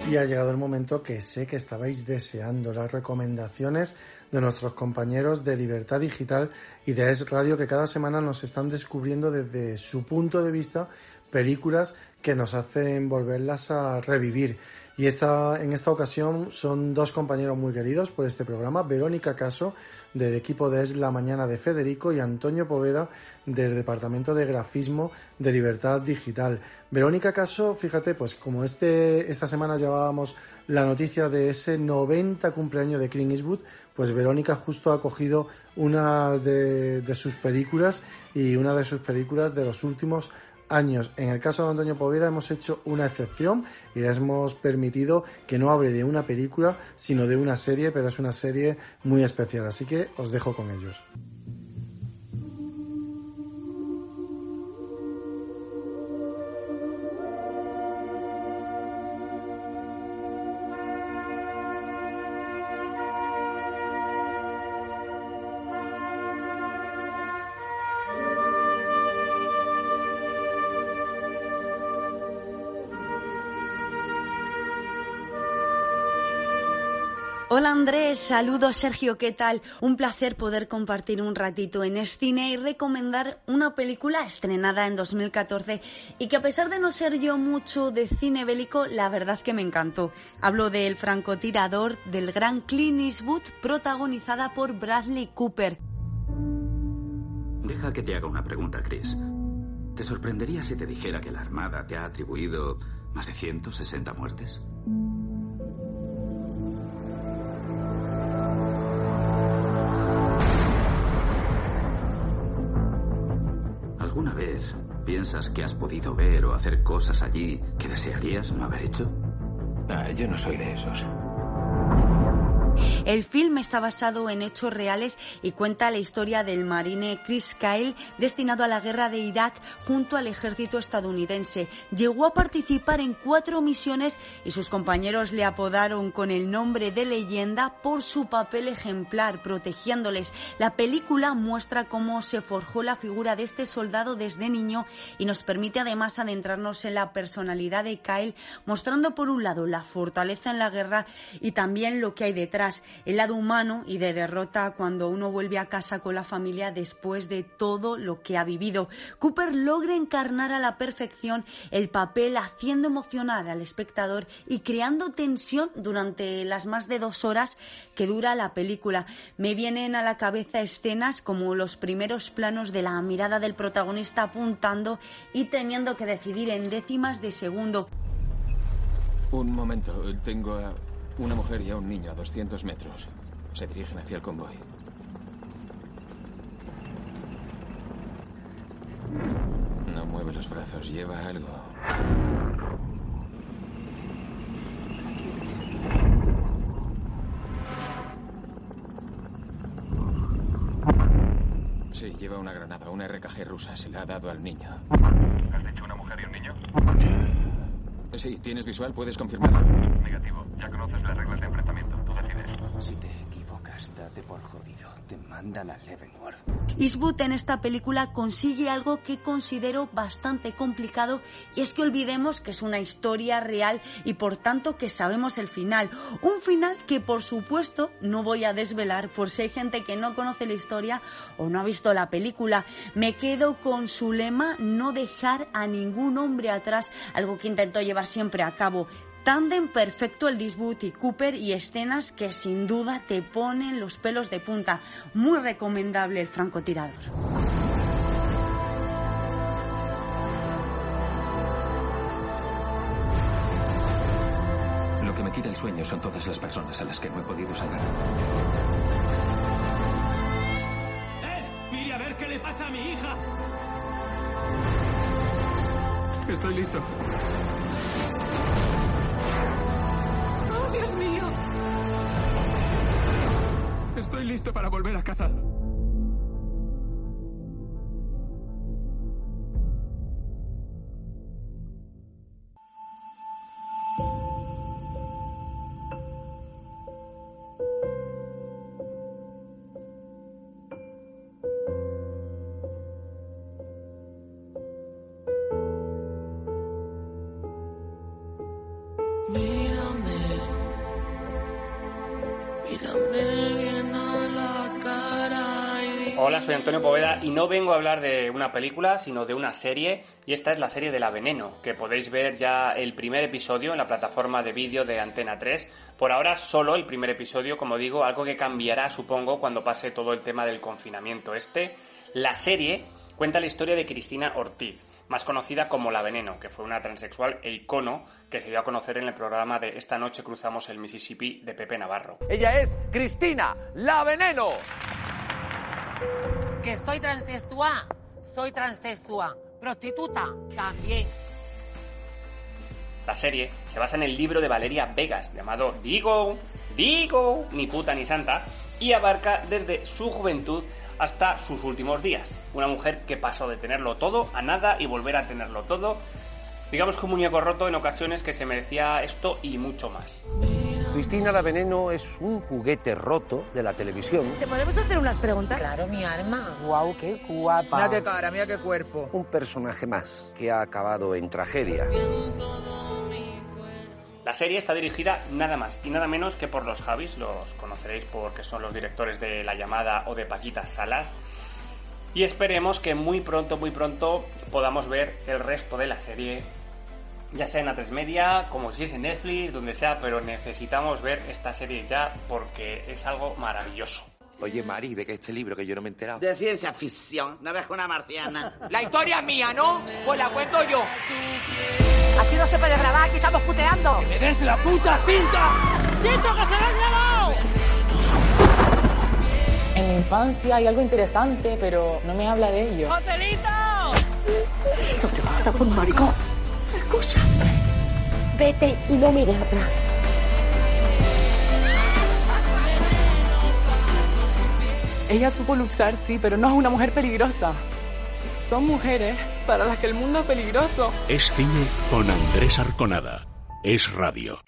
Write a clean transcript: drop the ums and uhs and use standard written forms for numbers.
Y ha llegado el momento que sé que estabais deseando, las recomendaciones de nuestros compañeros de Libertad Digital y de Es Radio, que cada semana nos están descubriendo desde su punto de vista películas que nos hacen volverlas a revivir. Y en esta ocasión son dos compañeros muy queridos por este programa, Verónica Caso, del equipo de Es la Mañana de Federico, y Antonio Poveda, del Departamento de Grafismo de Libertad Digital. Verónica Caso, fíjate, pues como esta semana llevábamos la noticia de ese 90 cumpleaños de Clint Eastwood, pues Verónica justo ha cogido una de sus películas, y una de sus películas de los últimos años. En el caso de Antonio Poveda hemos hecho una excepción y les hemos permitido que no hable de una película, sino de una serie, pero es una serie muy especial, así que os dejo con ellos. Hola Andrés, saludos Sergio, ¿qué tal? Un placer poder compartir un ratito en Escine y recomendar una película estrenada en 2014 y que, a pesar de no ser yo mucho de cine bélico, la verdad que me encantó. Hablo del francotirador del gran Clint Eastwood, protagonizada por Bradley Cooper. Deja que te haga una pregunta, Chris. ¿Te sorprendería si te dijera que la Armada te ha atribuido más de 160 muertes? ¿Alguna vez piensas que has podido ver o hacer cosas allí que desearías no haber hecho? Yo no soy de esos. El film está basado en hechos reales y cuenta la historia del marine Chris Kyle, destinado a la guerra de Irak junto al ejército estadounidense. Llegó a participar en 4 misiones y sus compañeros le apodaron con el nombre de leyenda por su papel ejemplar, protegiéndoles. La película muestra cómo se forjó la figura de este soldado desde niño y nos permite además adentrarnos en la personalidad de Kyle, mostrando por un lado la fortaleza en la guerra y también lo que hay detrás, el lado humano y de derrota cuando uno vuelve a casa con la familia después de todo lo que ha vivido. Cooper logra encarnar a la perfección el papel, haciendo emocionar al espectador y creando tensión durante las más de 2 horas que dura la película. Me vienen a la cabeza escenas como los primeros planos de la mirada del protagonista apuntando y teniendo que decidir en décimas de segundo. Un momento, tengo a una mujer y a un niño a 200 metros. Se dirigen hacia el convoy. No mueve los brazos, lleva algo. Sí, lleva una granada, una RKG rusa. Se la ha dado al niño. ¿Has dicho una mujer y un niño? Sí, ¿tienes visual? ¿Puedes confirmarlo? Negativo. Ya conoces las reglas de enfrentamiento. Tú decides. Si te equivocas, date por jodido. Te mandan a Leavenworth. Eastwood en esta película consigue algo que considero bastante complicado, y es que olvidemos que es una historia real y por tanto que sabemos el final. Un final que, por supuesto, no voy a desvelar por si hay gente que no conoce la historia o no ha visto la película. Me quedo con su lema: no dejar a ningún hombre atrás, algo que intentó llevar siempre a cabo. Tándem perfecto el de Eastwood y Cooper, y escenas que sin duda te ponen los pelos de punta. Muy recomendable el francotirador. Lo que me quita el sueño son todas las personas a las que no he podido salvar. ¡Mire a ver qué le pasa a mi hija! Estoy listo. ¡Oh, Dios mío! Estoy listo para volver a casa. Mírame. Hola, soy Antonio Poveda y no vengo a hablar de una película, sino de una serie, y esta es la serie de La Veneno, que podéis ver ya el primer episodio en la plataforma de vídeo de Antena 3. Por ahora solo el primer episodio, como digo, algo que cambiará, supongo, cuando pase todo el tema del confinamiento. La serie cuenta la historia de Cristina Ortiz, más conocida como La Veneno, que fue una transexual e icono que se dio a conocer en el programa de Esta noche cruzamos el Mississippi de Pepe Navarro. Ella es Cristina, La Veneno. Que soy transexual, prostituta también. La serie se basa en el libro de Valeria Vegas, llamado Digo, ni puta ni santa, y abarca desde su juventud hasta sus últimos días. Una mujer que pasó de tenerlo todo a nada y volver a tenerlo todo. Digamos que un muñeco roto en ocasiones que se merecía esto y mucho más. Cristina La Veneno es un juguete roto de la televisión. ¿Te podemos hacer unas preguntas? Claro, mi arma. Guau, qué guapa. Mira qué cara, mira qué cuerpo. Un personaje más que ha acabado en tragedia. La serie está dirigida nada más y nada menos que por los Javis, los conoceréis porque son los directores de La Llamada o de Paquita Salas, y esperemos que muy pronto podamos ver el resto de la serie, ya sea en A3 Media, como si es en Netflix, donde sea, pero necesitamos ver esta serie ya porque es algo maravilloso. Oye, Mari, ¿de qué este libro que yo no me he enterado? De ciencia ficción, no ves una marciana. La historia es mía, ¿no? Pues la cuento yo. Aquí no se puede grabar, aquí estamos puteando. ¡Que me des la puta cinta! ¡Cinto, que se lo han llevado! En mi infancia hay algo interesante, pero no me habla de ello. ¡Joselito! Eso te va a dar por un maricón. Escucha. Vete y no mires atrás. Ella supo luchar, sí, pero no es una mujer peligrosa. Son mujeres para las que el mundo es peligroso. Es cine con Andrés Arconada. Es radio.